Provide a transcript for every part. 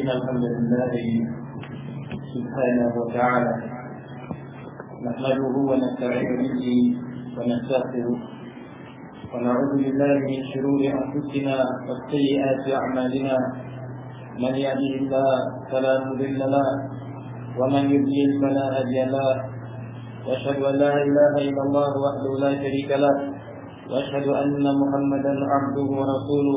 إن الحمد لله سبحانه وتعالى نحمده ونستعين به ونستغفره ونعوذ بالله من شرور أنفسنا وسيئات أعمالنا من يهده الله فلا مضل له ومن يضلل فلا هادي له وأشهد أن لا إله إلا الله وحده لا شريك له وأشهد أن محمدا عبده ورسوله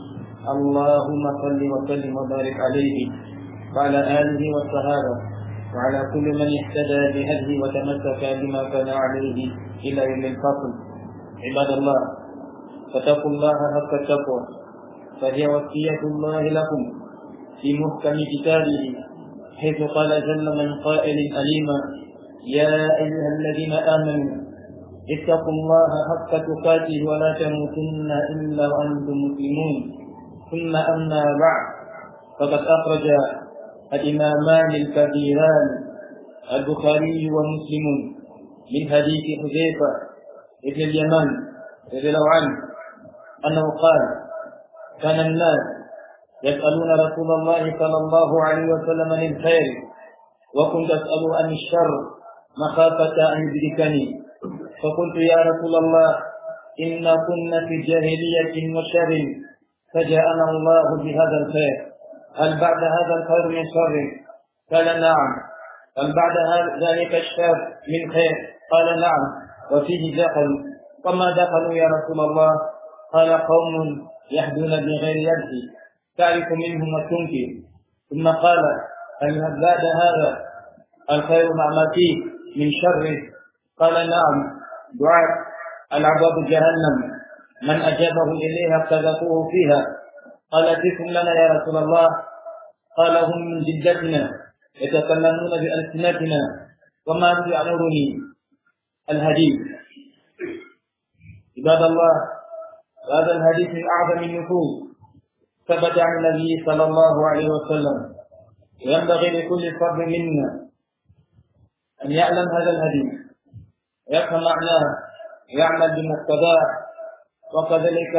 اللهم صل وسلم وبارك عليه وعلى آله والصحابة وعلى كل من اهتدى بهديه وتمسك بما كان عليه إلى يوم الفصل. عباد الله، فاتقوا الله حق التقوى فهي وصية الله لكم في محكم كتابه حيث قال جل من قائل أليما يا أيها الذين آمنوا اتقوا الله حق تقاته ولا تموتن إلا وأنتم مسلمون. ثم أما بعد، فقد أخرج الإمامان الكبيران البخاري ومسلم من حديث حذيفة بن اليمان رضي الله عنه أنه قال كان الناس يسألون رسول الله صلى الله عليه وسلم عن الخير وكنت أسأل عن الشر مخافة أن يدركني، فقلت يا رسول الله إنا كنا في جاهلية وشر فجاءنا الله بهذا الخير، هل بعد هذا الخير من شر؟ قال نعم. هل بعد ذلك الشر من خير؟ قال نعم. وفيه دخلوا. وما دخلوا يا رسول الله؟ قال قوم يهدون بغير يد تعرف منهم وتنكر. ثم قال هل بعد هذا الخير مع ما فيه من شر؟ قال نعم. دعاء العذاب جهنم من أجابه إليها قذفوه فيها. قال اتكم لنا يا رسول الله؟ قال هم من جدتنا يتكلمون بألسنتنا وما يعذرني الحديث. عباد الله، هذا الحديث من أعظم النفوس ثبت عن النبي صلى الله عليه وسلم، وينبغي لكل فرد منا أن يعلم هذا الحديث ويفهم معناه ويعمل بمقتضاه، وكذلك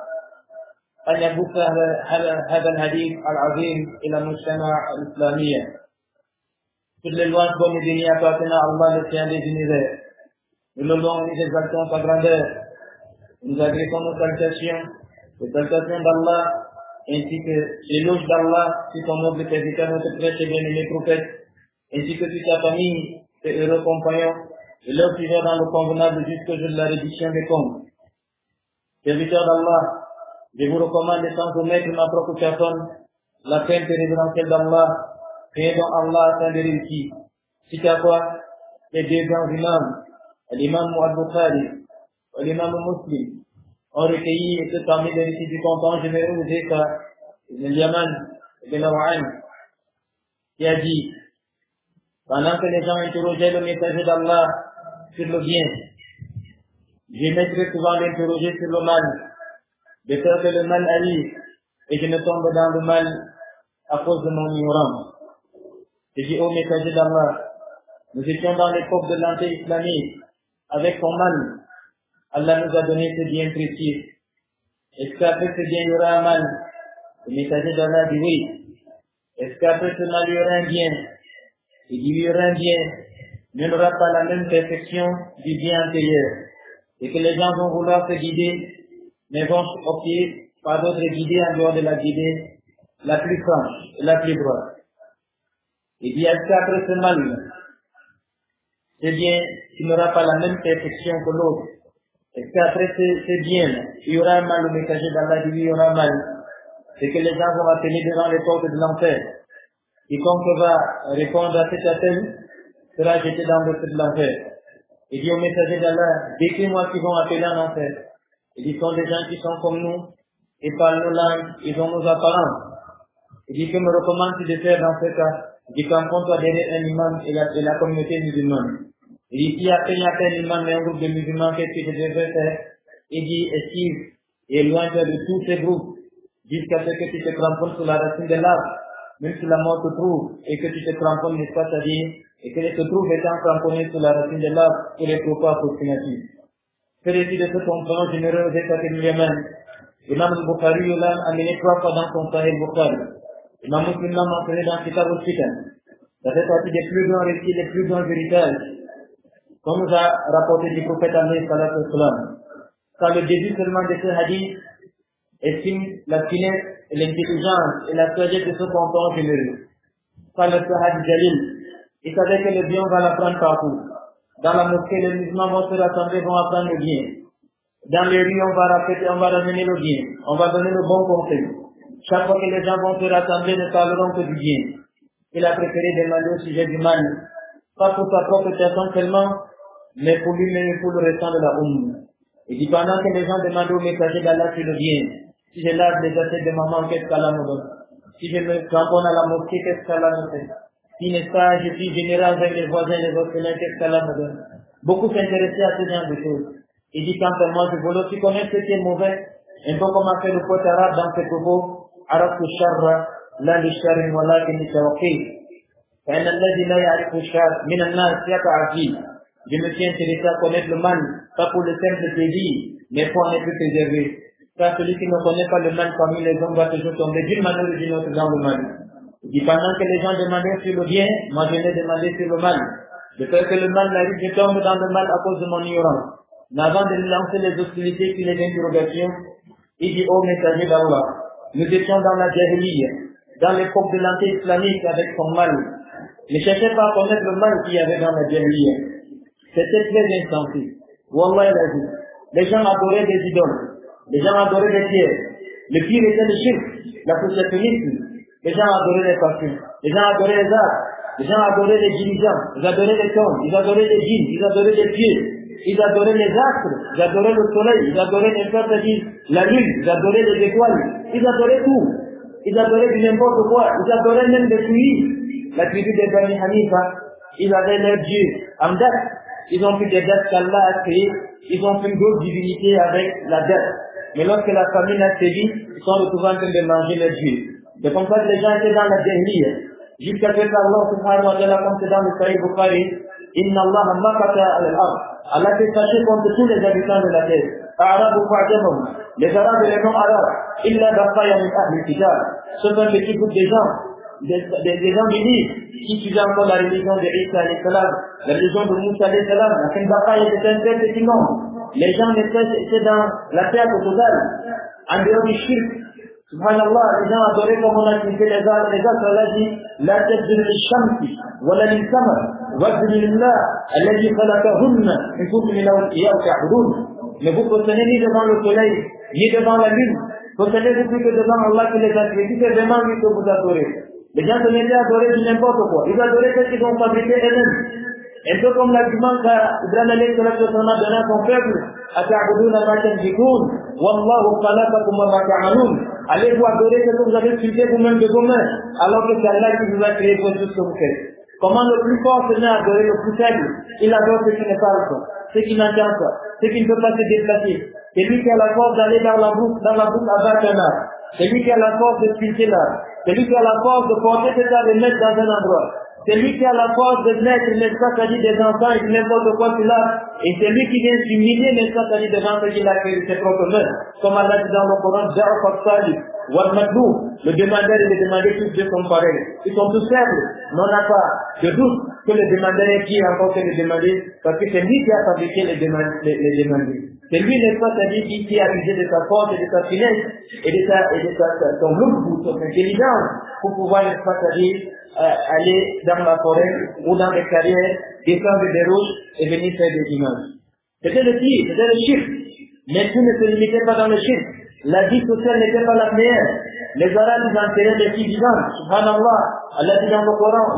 أن يبث هذا الحديث العظيم إلى المجتمع الإسلامي. Toutes les lois bonnes et bénies appartenant à Allah, le Seigneur des univers. Nous le louons et nous exaltons sa grandeur. Nous adressons nos salutations, les salutations d'Allah, ainsi que l'éloge d'Allah sur son noble serviteur, notre prêtre et bien-aimé prophète, ainsi que toute sa famille, ses heureux compagnons, et leurs suivants dans le convenable jusqu'au jour de la réduction des comptes. Serviteurs d'Allah, je vous recommande sans omettre ma propre personne, la crainte révérentielle d'Allah, créée dans Allah afin de réussir. C'est à quoi les deux grands imams, l'imam Al-Bukhari et l'imam Muslim, ont recueilli et se parmi les récits du content généreux de Zeka, Ibn Yaman, Ibn Awa'an, qui a dit, pendant que les gens interrogeaient le messager d'Allah sur le bien, j'aimais très souvent l'interroger sur le mal, de peur que le mal arrive et je ne tombe dans le mal à cause de mon ignorance. J'ai dit au messager d'Allah, nous étions dans l'époque de l'anté-islamisme, avec son mal, Allah nous a donné ce bien précieux. Est-ce qu'après ce bien il y aura un mal? Le messager d'Allah dit oui. Est-ce qu'après ce mal il y aura un bien? Il dit il y aura un bien, mais il n'aura pas la même perfection du bien antérieur. Et que les gens vont vouloir se guider, mais vont opter par d'autres guidées en dehors de la guidée la plus franche et la plus droite. Il dit, est-ce qu'après ce mal, c'est bien, il n'aura pas la même perfection que l'autre? Est-ce qu'après ce bien, il y aura un mal? Le messager d'Allah dit, il y aura un mal. C'est que les gens vont appeler devant les portes de l'enfer. Quiconque va répondre à cet appel sera jeté dans le feu de l'enfer. Il dit au messager d'Allah, décris-moi qui vont appeler en enfer. Il dit, ce sont des gens qui sont comme nous, ils parlent nos langues, ils ont nos apparences. Il dit, que me recommandes-tu de faire dans ce cas? Il dit, camponne-toi derrière un imam et la communauté musulmane. Il dit, si après il n'y a qu'un imam et un groupe de musulmans, qu'est-ce que je devrais faire? Il dit, esquive et éloigne-toi de tous ces groupes, jusqu'à ce que tu te cramponnes sur la racine de l'arbre, même si la mort te trouve, et que tu te cramponnes, n'est-ce pas, c'est-à-dire, et que tu te trouves étant cramponné sur la racine de l'arbre pour les propos approximatifs. Ce récit de ce compagnon généreux des Ibn Yaman, l'imam al-Bukhari l'a amené 3 fois dans son Sahih Bukhari. Imam Muslim l'a mentionné dans Kitab al-Fitan. Ça fait partie des plus grands récits, des plus grands héritages. Comme nous a rapporté du prophète alayhi salatu wassalam. Quand le début seulement de ce hadith estime la finesse et l'intelligence et la sagesse de ce canton généreux. Quand le Sahadi Jalil, il savait que le bien on va l'apprendre partout. Dans la mosquée, les musulmans vont se rassembler, vont apprendre le bien. Dans les rues, on va répéter, on va ramener le bien. On va donner le bon conseil. Chaque fois que les gens vont se rassembler, ne parleront que du bien. Il a préféré demander au sujet du mal. Pas pour sa propre personne seulement, mais pour lui-même et pour le restant de la Ummah. Il dit pendant que les gens demandent au messager d'Allah sur le bien, si je lave les assiettes de maman, qu'est-ce qu'Allah me donne? Si je me cramponne à la mosquée, qu'est-ce qu'Allah me fait? Si n'est-ce pas, je suis général avec les voisins, les orphelins, qu'est-ce qu'Allah me donne? Beaucoup s'intéressaient à ce genre de choses. Il dit quand moi je voulais, tu connais ce qui est mauvais, un peu comme a fait le poète arabe dans ses propos, arabe ou charra, la li charin wa la ki tawqi. فإن الذي لا يعرف الشر من الناس يقع فيه. Je me suis intéressé à connaître le mal, pas pour le simple plaisir, mais pour en être préservé. Car celui qui ne connaît pas le mal parmi les hommes va toujours tomber d'une manière ou d'une autre dans le mal. Il dit pendant que les gens demandaient sur le bien, moi je venais demander sur le mal. De peur que le mal n'arrive, je tombe dans le mal à cause de mon ignorance. Mais avant de lancer les hostilités puis les interrogations, il dit ô messager d'Allah, nous étions dans la jahiliya, dans l'époque de l'anté-islamique avec son mal. Ne cherchez pas à connaître le mal qu'il y avait dans la jahiliya. C'était très insensé. Wallah il a dit. Les gens adoraient des idoles. Les gens adoraient des pierres. Le pire était le shirk, l'associationnisme. Les gens adoraient les parfums. Les gens adoraient les arts. Les gens adoraient les dirigeants. Ils adoraient les tombes. Ils adoraient les djinns. Ils adoraient les pieds. Ils adoraient les astres. Ils adoraient le soleil. Ils adoraient la lune. Ils adoraient les étoiles. Ils adoraient tout. Ils adoraient du n'importe quoi. Ils adoraient même des fruits. La tribu des Bani Hanifa, ils avaient leur Dieu en date. Ils ont pris des dates qu'Allah a créées. Ils ont pris d'autres divinités avec la date. Mais lorsque la famine a sévi, ils sont retrouvés en train de manger leur Dieu. C'est comme ça que les gens étaient dans la jahiliya. Jusqu'à ce qu'Allah subhanahu wa ta'ala, comme c'est dans le Sahih Bukhari, Inna Allah makata al-ard. Allah s'est fâché contre tous les habitants de la terre. Arabes ou Fa'jamam. Les Arabes et les non-Arabes. Illa baqaya min ahli kitab. Ce sont des petits groupes de gens. Des gens qui suivaient encore la religion de Isa alayhi salam, la religion de Moussa alayhi salam, la fin d'Apaï était un très petit nombre. Les gens étaient dans la perte totale, en dehors du shirk. Subhanallah, les gens adoraient comme on a cité les arts, Allah dit, la tête de l'Ishamsi, wala l'Isama, wa'budu lillah, alladhi khalaqahunna, in kuntum iyyahu ta'budun. Ne vous positionnez ni devant le soleil, ni devant la lune. Positionnez-vous plus que devant Allah qui les a créés. C'est vraiment lui que vous adorez. Les gens se mettaient à adorer du n'importe quoi. Ils adoraient ce qu'ils ont fabriqué eux-mêmes. Un peu comme l'argument qu'Ibrahim alayhi salatu wa sallam a donné à son peuple. Ata'buduna ma tanjikun, wallahu khalaqakum wa ma ta'malun. Allez-vous adorer ce que vous avez sculpté vous-même de vos mains, alors que c'est Allah qui vous a créé pour tout ce que vous faites. Comment le plus fort se met à adorer le plus faible? Il adore ce qui ne parle pas, ce qui n'entend pas, ce qui ne peut pas se déplacer. C'est lui qui a la force d'aller dans la boucle abattre un arbre. C'est lui qui a la force de sculpter l'arbre. C'est lui qui a la force de porter cet arbre et mettre dans un endroit. C'est lui qui a la force de mettre, n'est-ce pas, c'est-à-dire des enfants et n'importe quoi sur l'arbre. Et c'est lui qui vient s'humilier, n'est-ce pas, c'est-à-dire devant ce qu'il a créé de ses propres mains. Comme Allah dit dans le Coran, le demandeur et le demandé, tous deux sont pareils. Ils sont tous faibles, mais on n'a pas de doute que le demandeur est pire encore que le demandé, parce que c'est lui qui a fabriqué les demandés. C'est lui, n'est-ce pas, c'est-à-dire qui a usé de sa force et de sa finesse et de son look, son intelligence, pour pouvoir, n'est-ce pas, c'est-à-dire aller dans la forêt ou dans les carrières, descendre des roches et venir faire des images. C'était le pire, c'était le chiffre. Mais tout ne se limitait pas dans le chiffre. La vie sociale n'était pas la meilleure. Les Arabes, ils enterraient les filles vivantes. Subhanallah, Allah dit dans le Coran,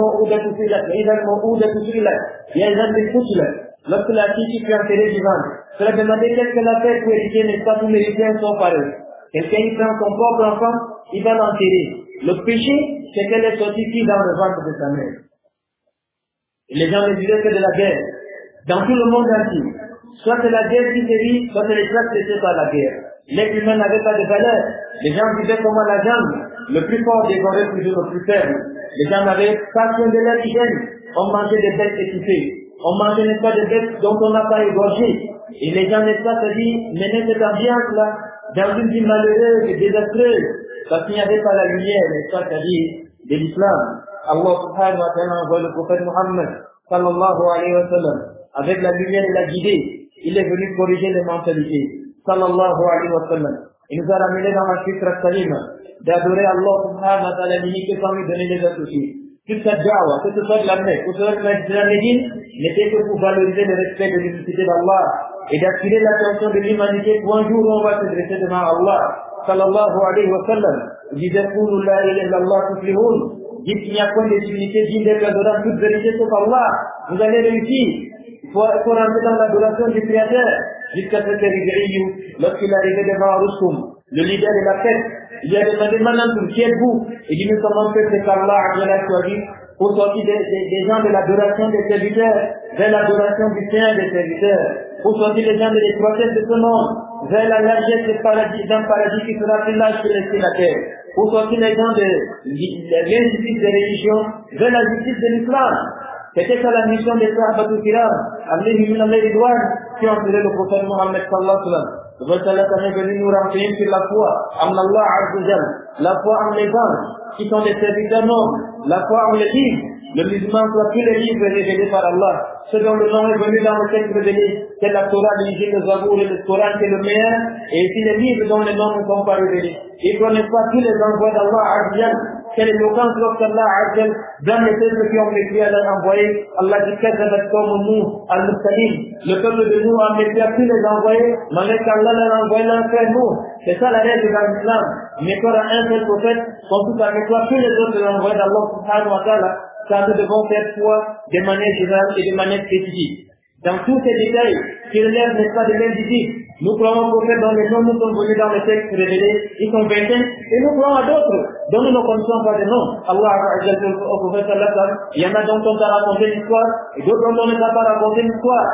lorsque la fille qui fut enterrée vivante, cela demandait qu'est-ce qu'elle a fait pour hériter, n'est-ce pas, tous les héritiers sont pareils. Quelqu'un il prend son propre enfant, il va l'enterrer. Le péché, c'est qu'elle est sortie ici dans le ventre de sa mère. Et les gens ne disaient que de la guerre. Dans tout le monde entier. Soit c'est la guerre qui sévit, soit c'est les classes laissées par la guerre. L'être humain n'avait pas de valeur. Les gens vivaient comme à la jambe. Le plus fort dévorait toujours le plus faible. Les gens n'avaient pas soin de leur hygiène. On mangeait des bêtes étouffées. On mangeait, n'est-ce pas, des bêtes dont on n'a pas égorgé. Et les gens, n'est-ce pas, se disent, menaient cette ambiance-là dans une vie malheureuse et désastreuse. Parce qu'il n'y avait pas la lumière, n'est-ce pas, c'est-à-dire de l'islam. Allah subhanahu wa ta'ala envoie le prophète Muhammad sallallahu alayhi wa sallam. Avec la lumière et la guidée, il est venu corriger les mentalités. Sallallahu alayhi wa sallam. Il nous a ramené dans la fitra salima d'adorer Allah subhanahu wa ta'ala limité sans lui donner des associés. Toute cette da'wa, que ce soit de la Mecque, que ce soit de la Médine, n'était que pour valoriser le respect de l'unicité d'Allah et d'attirer l'attention de l'humanité pour un jour où on va se dresser devant Allah. Sallallahu alayhi wa sallam. Il disait, Qulu la ilaha illallah tuflihun. Dites qu'il n'y a point de divinité digne d'être adorée en toute vérité sauf Allah. Vous allez réussir. Il faut rentrer dans l'adoration du Créateur. Jusqu'à ce que lorsqu'il est arrivé devant Rustum, le leader de la fête, il lui a demandé maintenant qui êtes-vous? Il dit nous sommes que c'est Allah a choisi pour sortir des gens de l'adoration des serviteurs vers l'adoration du Seigneur des serviteurs, pour sortir les gens de l'étroitesse de ce monde vers la largesse d'un paradis qui sera plus large que la terre, pour sortir les gens de l'injustice des religions vers la justice de l'islam. C'était ça la mission des Sahabatul Kiram, alayhi min Allah ridwan, qui ont entouré le prophète Mohammed sallallahu alayhi wa sallam. Le prophète est venu nous renseigner sur la foi en Allah Azza wa Jalla, la foi en les anges, qui sont des serviteurs nobles, la foi en les livres. Le musulman soit tous les livres révélés par Allah. Ce dont le nom est venu dans le texte révélé, c'est la Torah, l'Injil, le Zabour et le Coran qui est le meilleur, et ici les livres dont les noms ne sont pas révélés. Ils ne connaissent pas tous les envois d'Allah Azza wa Jalla. Quelle éloquence lorsqu'Allah Azza dans les textes qui ont écrit à l'envoyé, Allah dit qu'Azzabat comme nous, al-Mustalim, le peuple de nous a méfié à tous les envoyés, malgré qu'Allah l'a envoyé l'un fait nous. C'est ça la règle dans l'islam. Méthode à un seul prophète, quand tout à méthode tous les autres envoyés d'Allah subhanahu wa ta'ala, ça nous devons faire foi de manière générale et de manière spécifique. Dans tous ces détails qui relèvent, n'est-ce pas, de l'individu, nous croyons au prophète dont les noms nous sont venus dans les textes révélés, ils sont vingtaines, et nous croyons à d'autres dont nous ne connaissons pas de noms. Allah a dit au prophète sallallahu alayhi wa sallam, il y en a dont on t'a raconté l'histoire, et d'autres dont on ne t'a pas raconté l'histoire.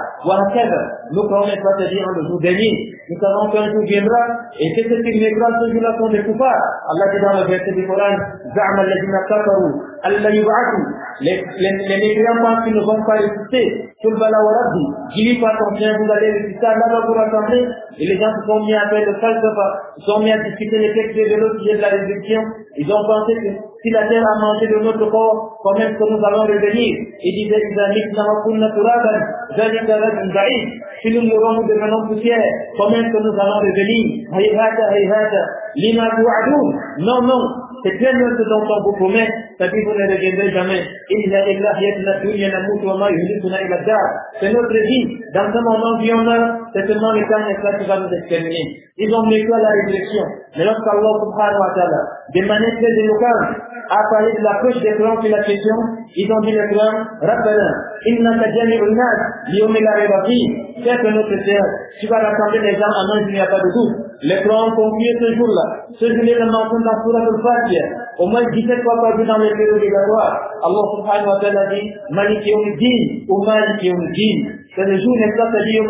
Nous croyons, n'est-ce pas, c'est-à-dire le jour dernier. Nous savons qu'un jour viendra, et c'est ce qui viendra, ce jour-là sont des coupables. Allah dit dans le verset du Coran, Za'ama alladhina kafaru, Allah yub'atu. Les mécréants pensent qu'ils ne vont pas résister. Kul bala wa rabbi. Dis-lui par ton chien, vous allez résister, Allah va vous rassembler. Et les gens se sont mis à faire le falsafa, se sont mis à discuter les textes de l'autre sujet de la résurrection. Ils ont pensé que si la terre a mangé de notre corps, quand même que nous allons revenir. Ils disaient, si nous mourons, nous devenons poussière, quand même que nous allons revenir. Non, non. C'est bien mieux ce dont on vous promet, c'est-à-dire vous ne reviendrez jamais. C'est notre vie. Dans ce moment où on a, c'est seulement le temps qui va nous exterminer. Ils ont mis à la réflexion. Mais lorsqu'Allah subhanahu wa ta'ala, de manière très éloquente, a parlé de l'approche des Corans sur la question, ils ont dit le Coran, Rabbana, innaka jami'un nas, liyawmi la rayba fihi. C'est que notre Seigneur, tu vas rassembler les gens à main, il n'y a pas de doute. Les Corans ont conclu ce jour-là. Ce jour-là, le mentionne dans Surah al-Fatiha. Au moins 17 fois par jour dans les périodes obligatoires. Allah subhanahu wa ta'ala dit, Malik yawmiddin, ou Malik yawmiddin. C'est le jour, n'est-ce pas, c'est-à-dire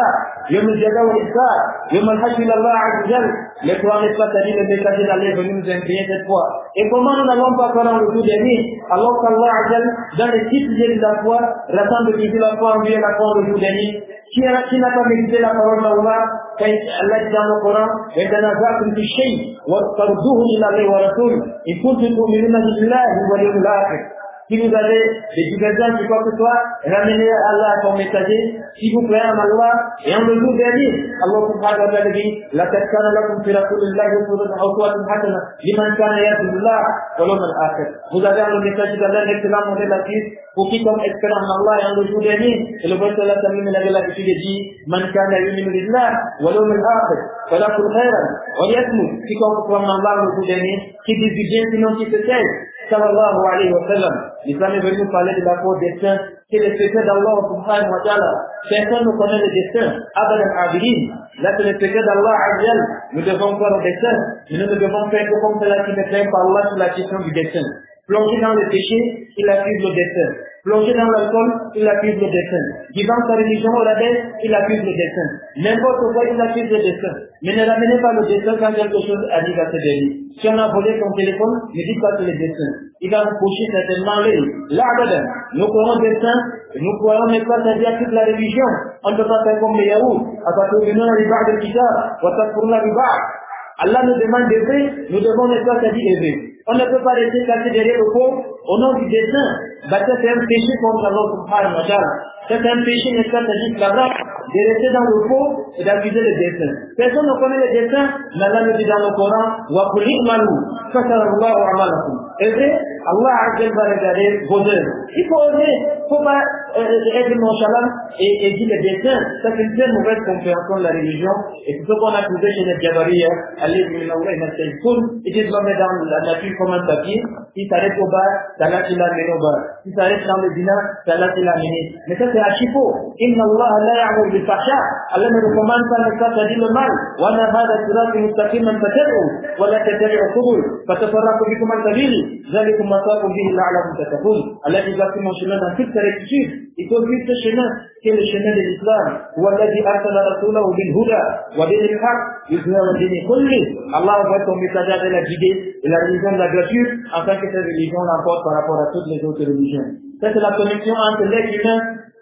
Yom al-Jada wa l'Isra, Yom al-Hajj Allah Azza wa Jal. Le Coran, n'est-ce pas, c'est-à-dire le messager d'Allah est venu nous imprimer cette fois. Et comment nous n'allons pas faire le jour dernier, alors qu'Allah Azza wa Jal, dans les 6 sujets de la foi, rassemble de la foi en lui et la foi le jour dernier. Qui n'a pas médité la parole d'Allah, quand Allah dit dans le Coran, وَتَنَازَعْتُمْ فِي الشَّيْءِ وَاسْتَرُدُّوهُ إِلَى اللَّهِ وَرَسُولِهِ إِن كُنتُمْ تُؤْمِنُونَ بِاللَّهِ وَالْيَوْمِ الْآخِرِ. Si vous avez des divergences sur quoi que ce soit, ramenez Allah à son messager. Si vous croyez en Allah et en le jour dernier, Allah subhanahu wa ta'ala dit, لَقَدْ كَانَ لَكُمْ فِي رَسُولِ اللَّهِ أُسْوَةٌ حَسَنَةٌ لِمَنْ كَانَ يَرْجُو اللَّهَ وَالْيَوْمَ الْآخِرِ. Vous avez en le messager d'Allah un excellent modèle à suivre pour quiconque espère en Allah et en le jour dernier. Et le prophète sallallahu alayhi wa sallam avait l'habitude de dire, مَنْ كَانَ يُؤْمِنُ بِاللَّهِ وَالْيَوْمِ الْآخِرِ فَلْيَقُلْ خَيْرًا وَلْيَصْمُتْ. Quiconque croit en Allah le jour dernier, qui dit du bien sinon qui se tait. Sallallahu alayhi wa sallam. L'islam est venu parler de la faute des saints, c'est le secret d'Allah subhanahu wa ta'ala. Personne ne connaît le destin. Abadan abidin. Là, c'est le secret d'Allah azza. Nous devons faire le destin. Mais nous ne devons faire que comme cela qui ne craint par Allah sur la question du destin. Plonger dans le péché, il accuse le destin. Plonger dans l'alcool, il accuse le destin. Vivant sa religion au rabais, il accuse le destin. N'importe quoi, il accuse le destin. Mais ne ramenez pas le destin quand quelque chose arrive à se délier. Si on a volé ton téléphone, ne dites pas que c'est le destin. Il va vous coucher certainement l'œil. L'Abadan. Nous croyons le destin, nous croyons n'est pas c'est-à-dire toute la religion. On ne peut pas faire comme les Yahoud. À partir du nom, les ba'd de Kitab, wa takfurna bi ba'd. Allah nous demande d'aider, nous devons ne pas d'aider. On ne peut pas rester caché derrière le pot au nom du dessein. Ça c'est un péché contre Allah subhanahu wa ta'ala. C'est un péché, n'est-ce pas, c'est flagrant de rester dans le pot et d'accuser le dessein. Personne ne connaît le dessein, mais Allah nous dit dans le Coran, wa qul i'malu fasarallahu a'malakum. Aidez, Allah va regarder vos œuvres. Il faut oser, il ne faut pas être nonchalant et dire le dessein. Ça c'est une très mauvaise compréhension de la religion. Et c'est ce qu'on a trouvé chez les Jabariya, allez, ils disent l'homme est dans la nature comme un papier, s'il s'arrête au bar, c'est là qu'il l'a mené au bar. S'il s'arrête dans le dîner, c'est là qu'il l'a mené. Mais ça c'est archi faux. Inna Allah la ya'muru bil fahsha. Allah ne recommande pas le ça dit le mal. Wa anna hadha sirati mustaqiman fattabi'u wa la tattabi'u subul fatafarraqu bikum an sabili. Zalikum wasaqu bihi la'allakum tattaqun. Allah dit que mon chemin dans toute sa rectitude. Il faut suivre ce chemin qui est le chemin de l'islam. Walladhi arsala rasulahu bil huda wa bil haqq yuzhiru dini kulli. Allah envoie son messager de la guider et la religion de la grâce afin que cette religion l'emporte par rapport à toutes les autres religions. Ça c'est la connexion entre l'être humain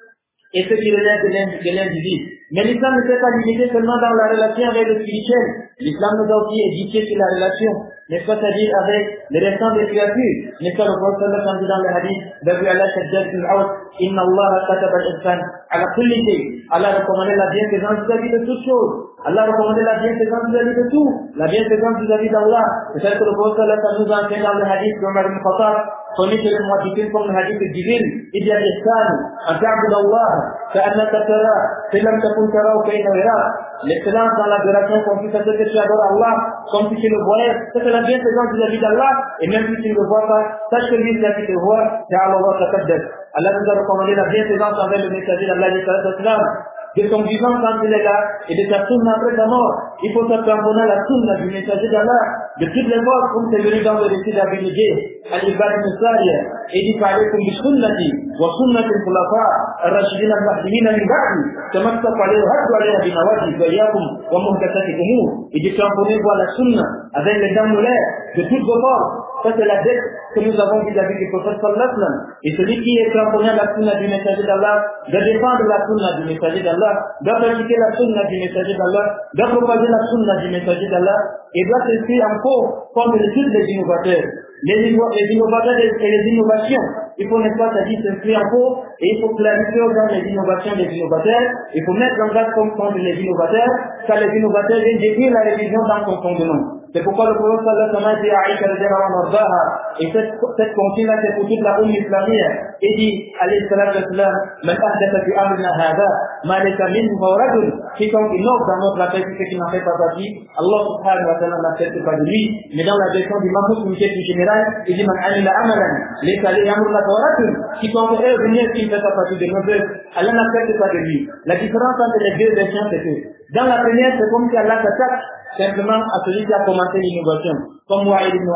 et ce qui relève de l'individu. Mais l'islam ne s'est pas limité seulement dans la relation avec le spirituel. L'islam nous a aussi éduqué sur la relation, n'est-ce pas, c'est-à-dire avec les restants des créatures. N'est-ce pas, le prophète dit dans le hadith, Dabu Allah Shaddad al-Awd, Inna Allah kataba al-ihsan ala kulli shay. Allah recommandait la bienfaisance vis-à-vis de toutes choses. Allah recommandait la bienfaisance vis-à-vis de tout. La bienfaisance vis-à-vis d'Allah. C'est ça que le prophète nous a enseigné dans le hadith d'Omar ibn Khattab. Connaissez le moitié comme le hadith de Jibril. Il y a l'ihsan, en ta'bud Allah, ka'annaka tara, falam takun tara ou ka'inna yara. L'excellence dans l'adoration consiste à ce que tu adores Allah comme si tu le voyais. Ça c'est la bienfaisance vis-à-vis d'Allah. Et même si tu ne le vois pas, sache que lui, là qui te voit, c'est Allah taqaddas. Allah nous a recommandé la bienfaisance envers le messager d'Allah, de son vivant quand il est là, et de sa sunna après sa mort. Il faut s'abandonner à la sunna du messager d'Allah, de toutes les morts, comme c'est venu dans le récit d'Abi Nujay, Al-Ibad Musaria, et dit Fa'alaykum bi sunnati, wa sunnati al-khulafa, al-rashidin al-mahdimin al-ba'di, tamassaq alayhi wa haddu alayhi bi nawajid, wa iyyakum, wa muhdathati umur. Et dit tamponnez-vous à la sunna, avec les dents molaires, de toutes vos morts. Ça c'est la dette que nous avons vis-à-vis du prophète sallallahu alayhi wa sallam. Et celui qui est cramponné à la sunna du messager d'Allah, de défendre la sunna du messager d'Allah, de pratiquer la sunna du messager d'Allah, de propager la sunna du messager d'Allah, et doit s'inscrire en faux comme tous les innovateurs. Les innovateurs et les innovations, il faut n'est pas s'inscrire en faux, et il faut clarifier dans les innovations des innovateurs, il faut mettre en garde contre les innovateurs, car les innovateurs viennent détruire la religion dans son fondement. C'est pourquoi le prophète sallallahu alayhi wa sallam dit à Aïcha radhiyallahu anha, et cette consigne-là c'est pour toute la umma islamique, et dit alayhi salatu wa sallam, man ahdatha fi amrina hadha ma laysa minhu fa rajul, quiconque innove dans notre affaire ce qui n'en fait pas partie, Allah subhanahu wa ta'ala n'accepte pas de lui. Mais dans la version du Mahmoud Comité plus général, il dit man amila amalan laysa alayhi amruna fa rajul, quiconque est venu qui ne fait pas partie de nos œuvres, Allah n'accepte pas de lui. La différence entre les deux versions c'est que dans la première c'est comme si Allah s'attaque simplement à celui qui a commencé l'innovation, comme Wa'il ibn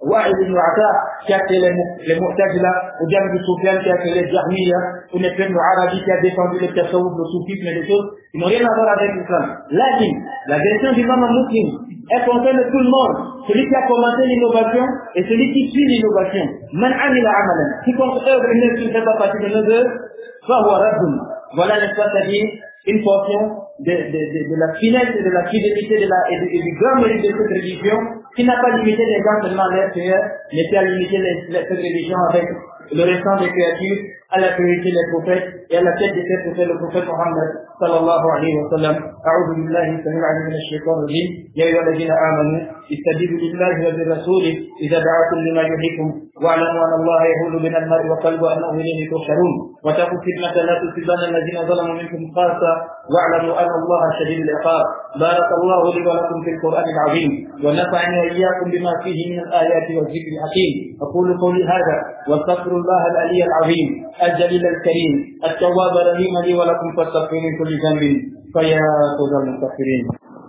Ata qui a créé les Mu'tazila, ou bien Ibn Sufyan qui a créé les Jahmiya, ou Ibn Arabi qui a défendu le tasawwuf, le soufisme et des choses, ils n'ont rien à voir avec l'islam. La version du Imam Muslim, elle concerne tout le monde, celui qui a commencé l'innovation et celui qui suit l'innovation. Man amila amalan, quiconque œuvre une qui ne fait pas partie de nos œuvres, fahuwa raddun. Voilà, n'est-ce pas, c'est-à-dire une portion de la finesse et de la fidélité et du grand mérite de cette religion qui n'a pas limité les gens seulement à leur Seigneur, mais qui a limité cette religion avec le restant des créatures, à la priorité des prophètes et à la tête de ces prophètes, le prophète Mohammed sallallahu alayhi wa sallam. A'udhu billahi samil alim min ash-shaytan rajim. Ya ayyuha alladhina amanu istajibu lillahi wa lirrasuli idha da'akum lima yuhibbukum wa'lamu anna Allaha yahulu baina al-mar'i wa qalbi wa annahu ilayhi tuhsharun wa taqu fitnatan la tusibanna alladhina zalamu minkum khassa wa'lamu anna Allaha shadidul iqab. Barakallahu li wa lakum fil Qur'anil 'azim wa nafa'ani wa iyyakum bima fihi min al-ayati wa dhikril hakim. Aqulu qawli hadha wa astaghfirullaha al-'aliyya al-'azim الجليل الكريم التواب الرحيم لي ولكم فاستغفروا من كل ذنب فيا فوز المستغفرين.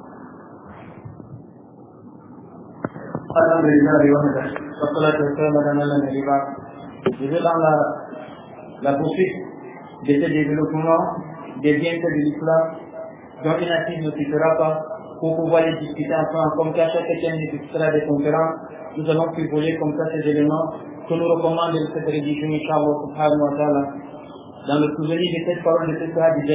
الحمد لله وحده والصلاة والسلام على من لا نبي بعد. Je vais dans la poursuite de ce développement des bienfaits de l'islam dont une assise ne suffira pas pour pouvoir les discuter ensemble. Comme qu'à chaque thème nécessitera des conférences, nous allons survoler comme ça ces éléments que nous recommande de cette religion, Inch'Allah subhanahu wa ta'ala, dans le souvenir de cette parole de ce Sahaba Jalil,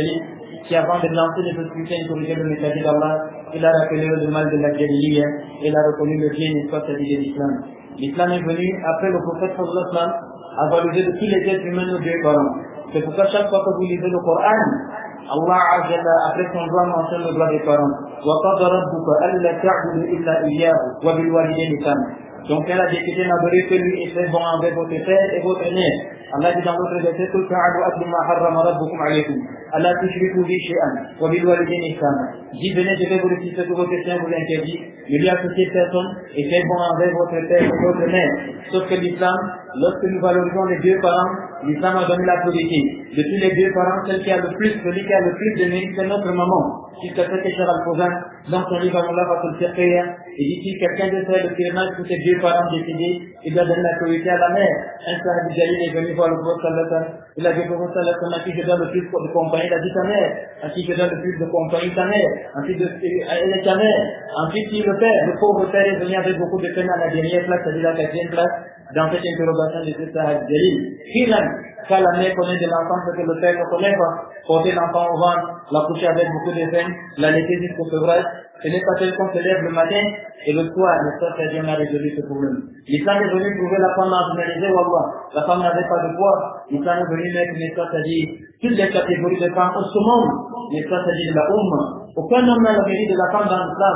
qui avant de lancer les hostilités corriger le messager d'Allah, il a rappelé le mal de la Jahiliya, il a reconnu le bien et de l'islam. L'islam est venu après le prophète sallallahu alayhi wa sallam à valoriser de tous les êtres humains nos deux parents. C'est pourquoi chaque fois que vous lisez le Coran, Allah Azza après son droit mentionne le droit des parents. وَقَضَى رَبُّكَ أَلَّا تَعْبُدُوا إِلَّا إِيَّاهُ وَبِالْوَالِدَيْنِ إِحْسَانًا. Donc elle a décidé d'adorer que lui et fait bon avec votre père et votre mère. Allah dit dans l'autre verset, قُلْ تَعَالُوا أَتْلُوا مَا حَرَّمَ رَبُّكُمْ عَلَيْكُمْ أَلَّا تُشْرِكُوا بِهِ شَيْئًا وَبِالْوَالِدَيْنِ إِحْسَانًا. Dis, venez, je vais vous réciter ce que votre Seigneur vous interdit, ne lui associez personne et faites bon avec votre père et votre mère. Sauf que l'islam, lorsque nous valorisons les deux parents, l'islam a donné la priorité. De tous les deux parents, celui qui a le plus de mérite, c'est notre maman. Jusqu'à ce que Cheikh Al-Fawzan, dans son livre Allah Fatul Fiqhiyya, il dit si quelqu'un de faire le pèlerinage pour ses deux parents décédés, il doit donner la priorité à la mère. Un sahabi Jalil est venu voir le prophète sallallahu alayhi wa sallam. Il a dit au prophète sallallahu alayhi wa sallam, à qui je donne le plus de compagnie, il a dit ta mère. À qui je donne le plus de compagnie, ta mère. Ensuite, elle est ta mère. Ensuite, si le père, le pauvre père est venu avec beaucoup de peine à la dernière place, c'est-à-dire la quatrième place, dans cette interrogation de ce sahabi Jalil. Quand la mère connaît de l'enfant, ce que le père ne connaît pas, porter l'enfant au ventre, la coucher avec beaucoup de peine, la laisser jusqu'au sevrage, ce n'est pas tel qu'on se lève le matin et le soir, le soir, c'est-à-dire on a résolu ce problème. L'islam est venu trouver la femme marginalisée, wallah. La femme n'avait pas de poids. L'islam est venu mettre, c'est-à-dire toutes les catégories de femmes au summum, c'est-à-dire la Aucun homme n'a le mérite de la femme dans l'islam.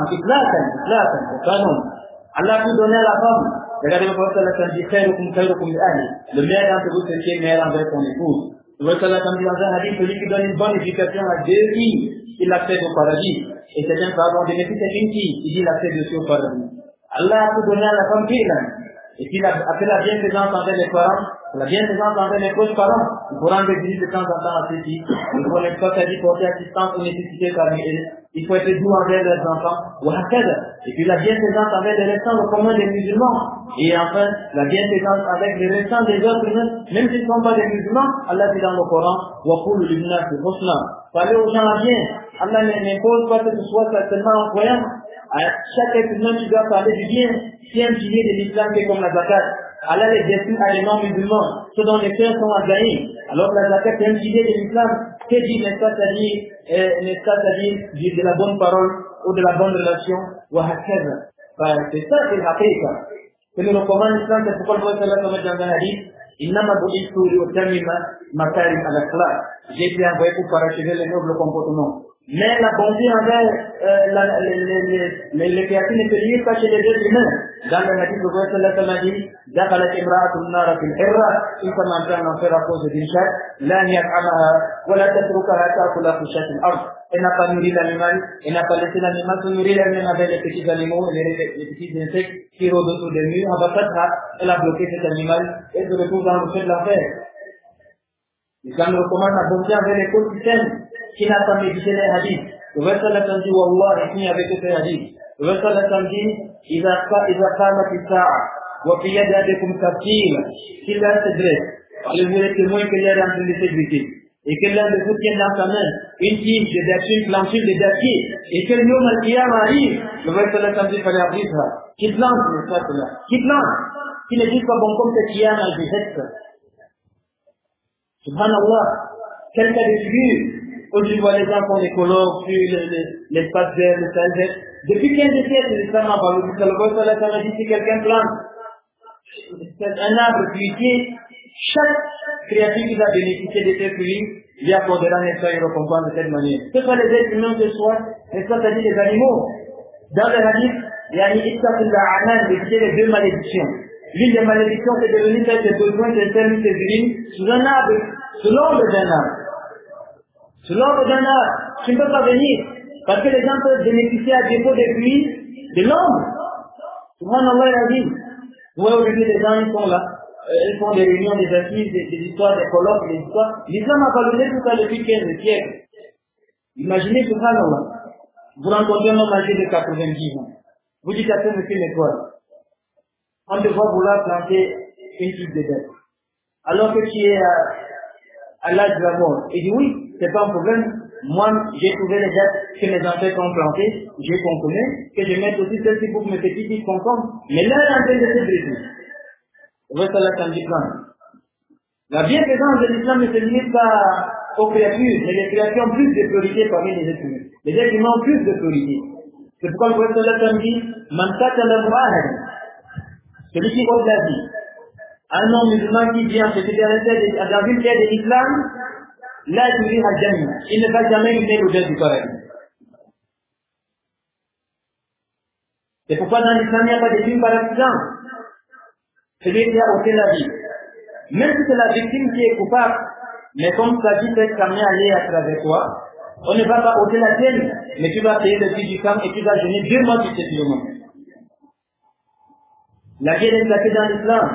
Aucun homme. Allah a tout donné à la femme. Regardez le prophète sallallahu alayhi wa sallam dit le meilleur d'entre vous, c'est qui est meilleur envers son épouse. Le prophète sallallahu alayhi wa sallam dit dans un hadith, celui qui donne une bonne éducation à deux filles, il l'accède au paradis. Et certains parents bénéficient d'une fille, il dit l'accède aussi au paradis. Allah a tout donné à la femme qui est là. Et puis après la bienfaisance envers les parents, la bienfaisance envers les proches parents, il faut rendre visite de temps en temps à ceux-ci. Il faut les porter assistance aux nécessités parmi elles. Il faut être doux envers leurs enfants. Et puis la bienfaisance avec les restants au commun des musulmans. Et enfin, la bienfaisance avec les restants des autres humains, même s'ils ne sont pas des musulmans. Allah dit dans le Coran, وَقُولُ لِلنَّاسِ حُسْنًا. Parlez aux gens à bien. Allah n'impose pas que ce soit certainement en croyant. À chaque être humain, tu dois parler du bien. Si un pilier de l'islam qui est comme la zakat, Allah les destine à les non-musulmans, ceux dont les cœurs sont à gagner. Alors que la zakat est un pilier de l'islam, qui dit, n'est-ce pas, c'est-à-dire de la bonne parole ou de la bonne relation, c'est ça qui est la paix. Que nous recommandons l'islam, c'est pourquoi le prophète sallallahu alayhi wa sallam dans un hadith, إنما بعثت لأتمم مكارم الأخلاق. J'ai été envoyé pour parachever les nobles comportements. Mais la bonté envers les créatures ne se limite pas chez les êtres humains. Dans le hadith, le prophète sallallahu alayhi wa sallam dit دخلت امرأة النار في الحرة إن كما كان en faire à cause d'une chatte لا يطعمها ولا تتركها تأكل في شاة الأرض. Elle n'a pas nourri l'animal, elle n'a pas laissé l'animal se nourrir elle-même avec les petits animaux, les petits insectes qui rôdent autour des murs. Elle a bloqué cet animal et se retrouve dans le feu de l'enfer. L'islam recommande la bonté envers l'écosystème qui n'a pas médité les hadiths. Le verset sallallahu alayhi wa sallam dit Wallah est fini avec ces hadiths. Le verset sallallahu alayhi wa sallam dit إذا قامت الساعة وفي يد أحدكم كفيل qu'il se dresse. Allez-vous les témoins qu'il y a en train de s'exécuter. Et que l'un de vous tienne dans sa main une tige de dacier, une planture de dacier, et que le yom al-qiyam arrive, le verset sallallahu alayhi wa sallam dit fallait abrir ça. Qu'il lance, le frère là. Qu'il lance. Qu'il ne dise pas bon comme ce qiyam al-jihad. Subhanallah. Quel cas de figure. Aujourd'hui, je vois les gens font des colloques sur l'espace vert, le sol vert. Depuis 15 siècles, l'islam a parlé. Le prophète sallallahu alayhi wa sallam dit si quelqu'un plante un arbre fruitier, chaque créature qui va bénéficier de ces fruits, lui accordera une récompense de cette manière. Que ce soit les êtres humains, que ce soit, c'est-à-dire les animaux. Dans le hadith, il y a une histoire d'éviter les deux malédictions. L'une des malédictions, c'est de venir faire ses besoins, ses termes, ses urines, sous un arbre, sous l'ombre d'un arbre. Sous l'ombre d'un arbre, tu ne peux pas venir, parce que les gens peuvent bénéficier à défaut des fruits de l'ombre. Subhanallah, il a dit. Vous voyez aujourd'hui les gens, ils sont là. Ils font des réunions, des assises, des histoires, des colloques, des histoires. L'islam a valorisé tout ça depuis 15 siècles. Imaginez tout ça, là. Vous rencontrez un homme âgé de 90 ans. Vous dites à ce monsieur l'étoile. On te voit vouloir planter une tige de dette. Alors que tu es à l'âge de la mort. Il dit oui, c'est pas un problème. Moi, j'ai trouvé les dates que mes ancêtres ont plantées, j'ai consommé, que je mette aussi celle-ci pour que mes petits fils consomment. Mais là, elle est en train de se briser. Le verset là, ça me dit plein. La bienfaisance de l'islam ne se limite pas aux créatures, mais les créatures ont plus de priorité parmi les êtres humains. Les êtres humains ont plus de priorité. C'est pourquoi le prophète sallallahu alayhi wa sallam dit, Man qatala mu'ahad, celui qui ôte la vie. Un homme musulman qui vient se fédérer dans une terre de l'islam, là, il ne va jamais mener l'odeur du paradis. C'est pourquoi dans l'islam, il n'y a pas de crime par accident. Celui qui a ôté la vie. Même si c'est la victime qui est coupable, mais comme sa vie peut s'amener à aller à travers toi, on ne va pas ôter la tienne, mais tu vas payer le prix du camp et tu vas jeûner 2 mois sur cette moment. La guerre est placée dans l'islam.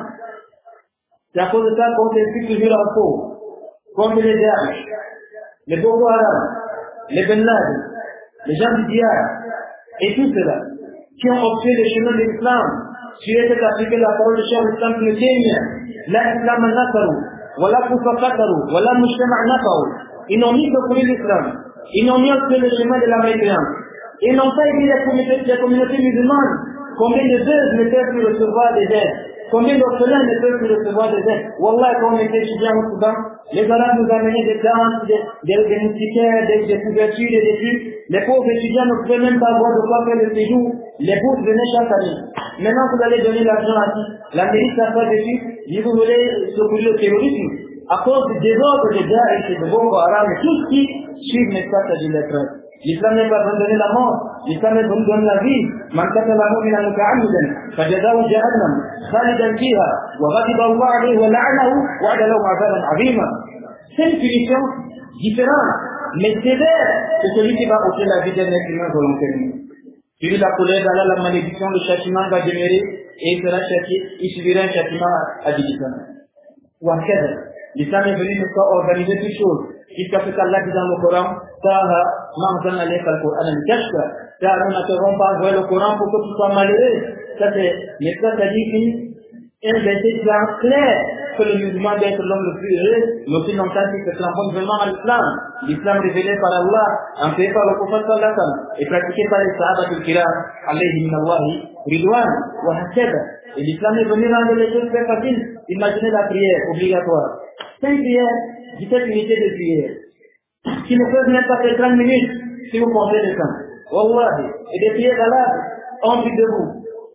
C'est à cause de ça qu'on s'explique toujours en faux. Contre les Daesh, les Boko Haram, les Ben Laden, les gens du diable, et tout cela, qui ont obtenu le chemin de l'islam, qui était appliqué la parole de Cheikh l'Islam qui le témoigne. La Islam al-Nasaru, wala Kufakataru, wala Mujtama' Nafaru. Ils n'ont ni compris l'islam, ils n'ont ni obtenu le chemin de la mécréance. Ils n'ont pas aidé la communauté musulmane. Combien de veuves ne peuvent plus recevoir des aides? Combien d'orphelins ne peuvent plus recevoir des aides? Wallah, quand on était étudiant au Soudan, les Arabes nous amenaient des plantes, des moustiquaires, des couvertures, des trucs. Les pauvres étudiants ne pouvaient même pas avoir de quoi faire le séjour. Les bourses venaient chaque année. Maintenant, vous allez donner l'argent à qui? La mairie s'assoit dessus. Si vous voulez secourir le terrorisme, à cause du désordre des Daesh et de Boko Haram, tout ce qui suit le message de l'être. L'islam n'est pas venu donner la mort, l'islam est venu donner la vie. Man qatala mu'minan muta'ammidan fajazaahu jahannam khalidan fiha wa ghadiba Allahu alayhi wa la'anahu wa 'ada lahu 'adaban 'azima. C'est une punition différente, mais sévère que celui qui va ôter la vie d'un être humain volontairement. Suivi la colère d'Allah, la malédiction, le châtiment va demeurer et il sera châtié, il subira un châtiment à division. Ou en fait, l'islam est venu nous organiser toutes choses. Jusqu'à ce qu'Allah dit dans le Coran, Taha, ma'anzalna alayka al-Qur'ana litashqa. Car nous ne t'avons pas envoyé le Coran pour que tu sois malheureux. Ça c'est, mais ça dit un verset clair que le musulman doit être l'homme le plus heureux, mais aussi longtemps qu'il se cramponne vraiment à l'islam. L'islam révélé par Allah, enseigné par le prophète sallallahu alayhi wa sallam, et pratiqué par les sahaba al-kiram, alayhi minallahi, ridwan, wa hakada. Et l'islam est venu rendre les choses très faciles. Imaginez la prière obligatoire. 5 prières, 17 unités de prière, qui ne peuvent même pas faire 30 minutes si vous comptez le temps. Wallahi. Et des prières valables, en vue debout,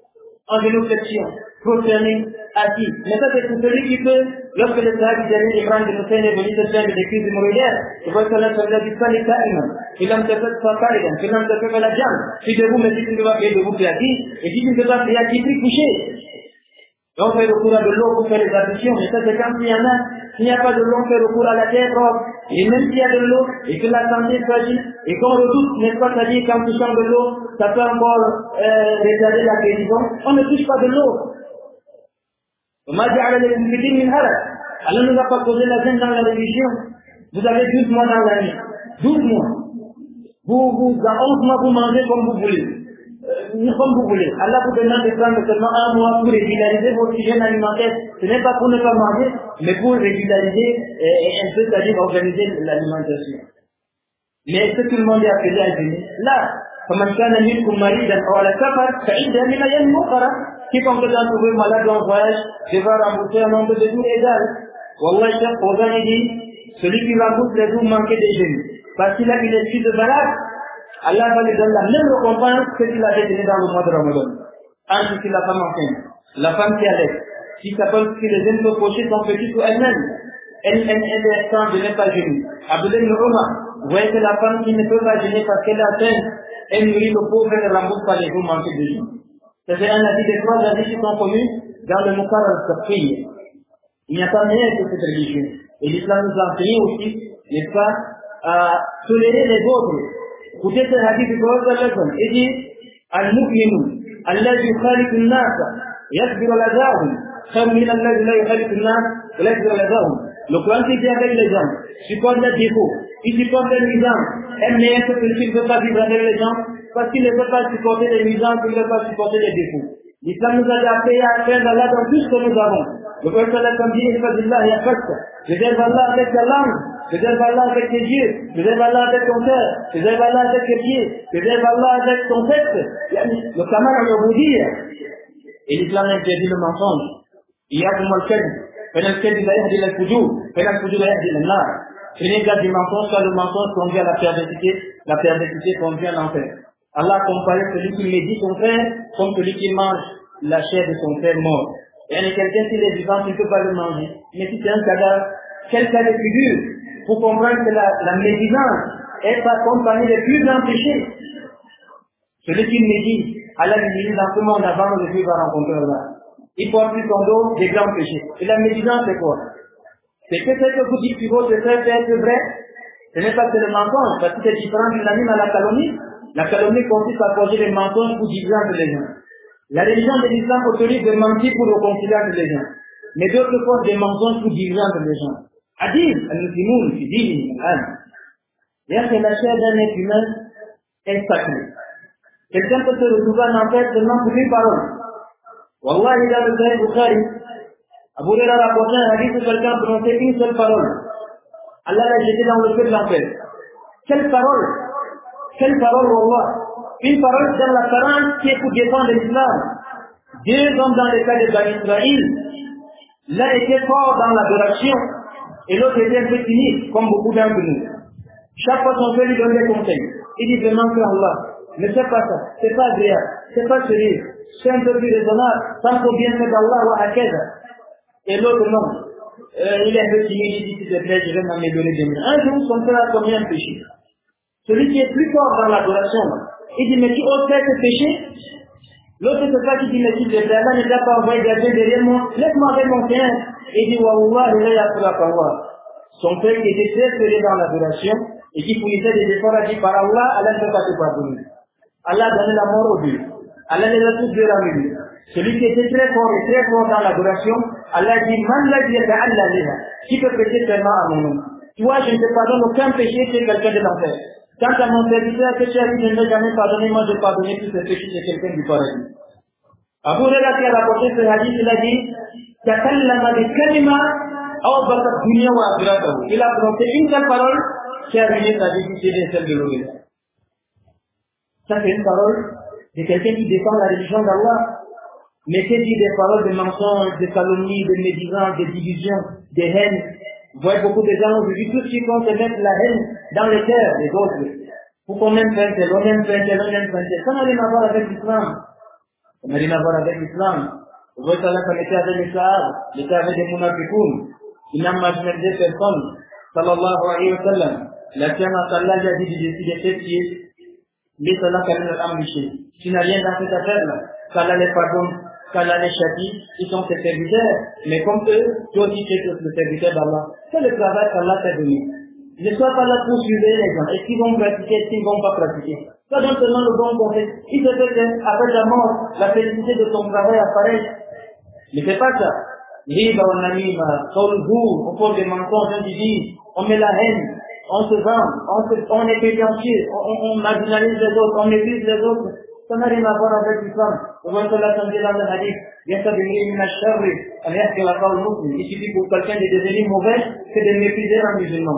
en génuflexion, prosterné, assis. Mais ça c'est pour celui qui peut, lorsque le sahabi dernier Imran de Hussein est venu se plaindre des crises hémorroïdaires, le prophète sallallahu alayhi wa sallam dit ça les ka'iman, il a me fait pas ka'idan, il a me fait la jambe, si debout, mais si tu ne peux pas prier debout, tu es assis, et si tu ne peux pas prier assis, prie couché. On fait recours à de l'eau pour faire les ablutions, mais ça c'est quand il y en a. S'il n'y a pas de l'eau, on fait recours à la terre propre. Et même s'il y a de l'eau, et que la santé s'agit, et qu'on redoute, n'est-ce pas, c'est-à-dire qu'en touchant de l'eau, ça peut encore retarder la guérison, on ne touche pas de l'eau. Allah ne nous a pas posé la gêne dans la religion. Vous avez 12 mois dans l'année. 12 mois. Dans 11 mois, vous mangez comme vous voulez. Comme vous voulez. Allah vous demande de prendre seulement 1 mois pour régulariser votre hygiène alimentaire. Ce n'est pas pour ne pas manger, mais pour régulariser un peu, c'est-à-dire organiser l'alimentation. Mais est-ce que tout le monde est appelé à jeûner? Là, فمن كان منكم مريضا أو على سفر فعدة من أيام أخرى. Quiconque est trouvé malade en voyage devra rembourser un nombre de jours égal. Wallah, Cheikh Fawzan dit, celui qui rembourse les jours manqués des jeûnes, parce qu'il a une excuse valable, Allah va lui donner la même récompense que s'il avait donné dans le mois de Ramadan. Ainsi que la femme enceinte, la femme qui allait, si les ailes pochées sont petites pour elle-même, elle est temps de ne pas jeûner. Abdullah ibn Umar, vous voyez que la femme qui ne peut pas jeûner parce qu'elle est atteinte, elle nourrit le pauvre et ne rembourse pas les jours manqués de jeûne. C'est un avis des 3 avis qui sont connus dans le Muqarrar al-Safri. Il n'y a pas meilleur que cette religion. Et l'islam nous a enseigné aussi, n'est-ce pas, à tolérer les autres. Écoutez ce hadith du prophète sallallahu alayhi wa sallam. Il dit, Al-Mu'minu, alladhi yukhaliqu an-nas, yasbiru al-adahum, khayrun min alladhi la yukhaliqu an-nas, wa la yasbiru al-adahum. Le Coran qui vient avec les gens, supporte les défauts, il supporte les nuisances, est meilleur que celui qui ne veut pas vivre avec les gens, parce qu'il ne veut pas supporter les nuisances, il ne veut pas supporter les défauts. L'islam nous a appelé à faire Allah dans tout ce que nous avons. Le prophète sallallahu alayhi wa sallam dit, Ifadillah ya fakta, réserve Allah avec ta langue, réserve Allah avec tes yeux, réserve Allah avec ton cœur, réserve Allah avec tes pieds, réserve Allah avec ton texte, le kamal al-ubudiyya. Et l'islam interdit le mensonge. Il y a comme le kadhib. فإن الكذب يهدي إلى الفجور فإن الفجور يهدي إلى النار. Prenez garde du mensonge, car le mensonge conduit à la perversité conduit à l'enfer. Allah a comparé celui qui médite son frère comme celui qui mange la chair de son frère mort. Et quelqu'un qui est vivant, il ne peut pas le manger. Mais si c'est un cadavre, quel cas de figure pour comprendre que la médisance est parmi les plus grands péchés. Celui qui médite, Allah lui dit dans ce monde avant le Dieu va rencontrer Allah. Il porte sur son dos des grands péchés. Et la médisance, c'est quoi? C'est que ce que vous dites sur votre frère est vrai. Ce n'est pas que le mensonge, parce que c'est différent d'une anime à la calomnie. La calomnie consiste à forger des mensonges pour diviser entre les gens. La religion de l'islam autorise de mentir pour réconcilier entre les gens. Mais d'autres forcent des mensonges pour diviser entre les gens. Hadith, al-Muslimun, fi dini, c'est-à-dire que la chair d'un être humain est sacrée. Quelqu'un peut se retrouver en enfer seulement pour une parole. Wallah, il a le Sahih Bukhari. Abu Huraira rapporté un hadith où quelqu'un prononçait une seule parole. Allah l'a jeté dans le feu de l'enfer. Quelle parole? Quelle parole, Wallah? Une parole dans la Coran qui est pour défendre l'islam. Deux hommes dans le cas de Bani Israël. L'un était fort dans l'adoration et l'autre était un peu timide, comme beaucoup d'entre nous. Chaque fois son frère lui donne des conseils. Il dit vraiment que Allah, ne fais pas ça, c'est pas agréable, c'est pas sérieux, c'est un peu plus raisonnable, ça faut bien faire d'Allah wa hakeza. Et l'autre non. Il est un peu timide, il dit s'il te plaît, je vais m'améliorer de mieux. Un jour, son frère a commis un péché. Celui qui est plus fort dans l'adoration, il dit, mais tu oses faire ce péché? L'autre c'est ça qui dit, mais s'il te plaît, Allah ne t'a pas envoyé garder derrière moi, laisse-moi avec mon Seigneur. Il dit, Wallah, il est à la parole. Son frère qui était très sérieux dans l'adoration et qui fournissait des efforts a dit par Allah, Allah ne peut pas te pardonner. Allah a donné la mort aux deux. Allah les a tous deux ramenés. Celui qui était très fort dans l'adoration, Allah dit, Man la dit Allah liha. Qui peut pécher seulement à mon nom? Toi, je ne te pardonne aucun péché, c'est quelqu'un de l'enfer. Quant à mon serviteur que tu as dit, je ne vais jamais pardonner, moi je pardonner tous ces péchés, c'est quelqu'un du paradis. Abu Huraira qui a rapporté ce hadith, il a dit, Takallama bi kalima aw bakat dunya wa akhiratahu. Il a prononcé une seule parole qui a ruiné sa vie, qui est celle de l'autre. Ça c'est une parole de quelqu'un qui défend la religion d'Allah. Mais qui dit des paroles de mensonges, de calomnies, de médisance, de divisions, de haine. Vous voyez beaucoup de gens aujourd'hui, tout ce qui compte c'est mettre la haine dans les cœurs des autres. Pour qu'on aime faire tel, on aime faire tel, on aime faire tel. Ça n'a rien à voir avec l'islam. Ça n'a rien à voir avec l'islam. Vous voyez ça là quand il était avec les Sahabes, il était avec des munafiqoun. Il n'a marginalisé personne. Sallallahu alayhi wa sallam. La tienne à Allah lui a dit de décider de qui est. Mais cela qu'elle ne l'a embêché. Tu n'as rien dans cette affaire-là. Qu'Allah les pardonne, qu'Allah les châtie, ils sont ses serviteurs. Mais comme eux, toi aussi tu es le serviteur d'Allah. C'est le travail qu'Allah t'a donné. Ne sois pas là pour suivre les gens. Est-ce qu'ils vont pratiquer, est-ce qu'ils ne vont pas pratiquer? Ça donne seulement le bon conseil. Il se fait qu'après la mort, la félicité de ton travail apparaît. Ne fais pas ça. Riba ou namima, on pose des mensonges, on divise, on met la haine, on se vend, on est pétentieux, on marginalise les autres, on méprise les autres. Ça n'a rien à voir avec l'islam. On voit cela comme dit dans le hadith. Il suffit pour quelqu'un de devenir mauvais que de mépriser un musulman.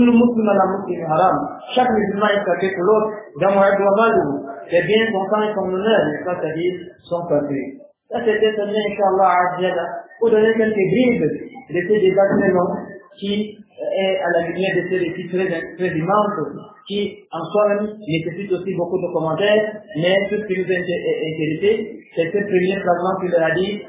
Chaque musulman est sacré pour l'autre. C'est bien son sang et son honneur, c'est-à-dire son passé. Ça c'était seulement, Inch'Allah, pour donner quelques bribes de ces débats très longs qui est à la lumière de ces récits très immenses, qui en soi-même nécessitent aussi beaucoup de commentaires, mais tout ce qui nous intéresse, c'est ce premier fragment qui leur a dit,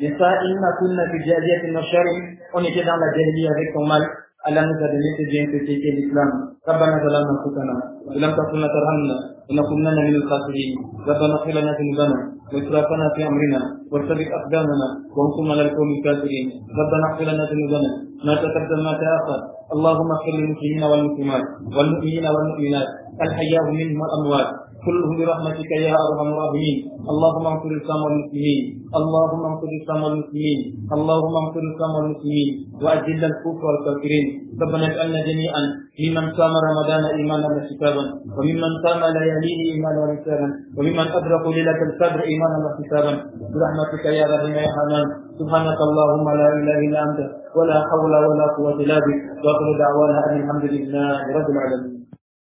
on était dans la jahiliya avec son mal. Allah nous a donné ce bien que c'était l'islam. ربنا ظلمنا انفسنا ولم تكن ترحمنا لنكونن من الخاسرين ربنا اغفر لنا ذنوبنا واسرافنا في امرنا وثبت اقدامنا وانصرنا على القوم الكافرين ربنا اغفر لنا ذنوبنا ما تقدم ما تاخر اللهم اغفر للمسلمين والمسلمات والمؤمنين والمؤمنات الحياء منهم والاموات كلهم برحمتك يا ارحم الراحمين اللهم انصر الاسلام والمسلمين اللهم انصر الاسلام والمسلمين اللهم انصر الاسلام والمسلمين واذل الكفر والكافرين ربنا اجعلنا جميعا ممن صام رمضان ايمانا واحتسابا وممن صام لياليه ايمانا واحتسابا وممن ادركوا ليله القدر ايمانا واحتسابا برحمتك يا رحيم يا حنان سبحانك اللهم لا اله الا انت ولا حول ولا قوه الا بك واخر دعوانا ان الحمد لله رب العالمين.